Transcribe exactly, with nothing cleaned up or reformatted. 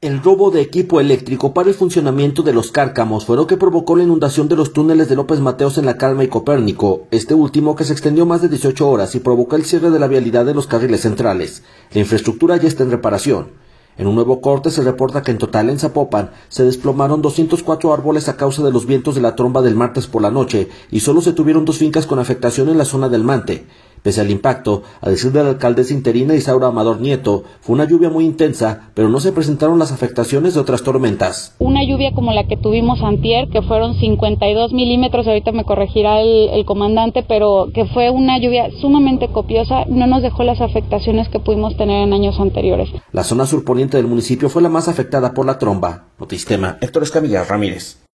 El robo de equipo eléctrico para el funcionamiento de los cárcamos fue lo que provocó la inundación de los túneles de López Mateos en La Calma y Copérnico, este último que se extendió más de dieciocho horas y provocó el cierre de la vialidad de los carriles centrales. La infraestructura ya está en reparación. En un nuevo corte se reporta que en total en Zapopan se desplomaron doscientos cuatro árboles a causa de los vientos de la tromba del martes por la noche y solo se tuvieron dos fincas con afectación en la zona del Mante. Pese al impacto, a decir de la alcaldesa interina Isaura Amador Nieto, fue una lluvia muy intensa, pero no se presentaron las afectaciones de otras tormentas. Una lluvia como la que tuvimos antier, que fueron cincuenta y dos milímetros, ahorita me corregirá el, el comandante, pero que fue una lluvia sumamente copiosa, no nos dejó las afectaciones que pudimos tener en años anteriores. La zona surponiente del municipio fue la más afectada por la tromba. Notistema, Héctor Escamilla Ramírez.